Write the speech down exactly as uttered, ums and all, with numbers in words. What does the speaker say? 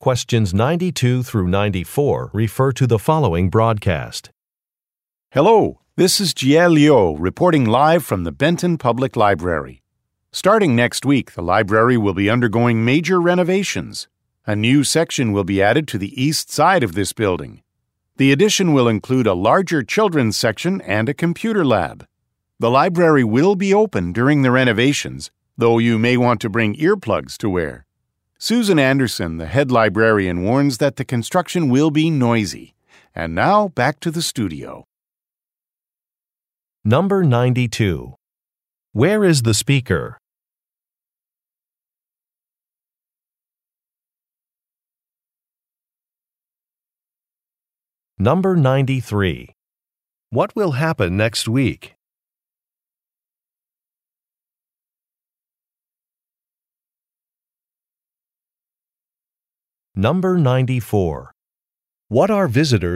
Questions ninety-two through ninety-four refer to the following broadcast. Hello, this is Jie Liu reporting live from the Benton Public Library. Starting next week, the library will be undergoing major renovations. A new section will be added to the east side of this building. The addition will include a larger children's section and a computer lab. The library will be open during the renovations, though you may want to bring earplugs to wear. Susan Anderson, the head librarian, warns that the construction will be noisy. And now, back to the studio. Number ninety-two. Where is the speaker? Number ninety-three. What will happen next week? Number ninety-four. What are visitors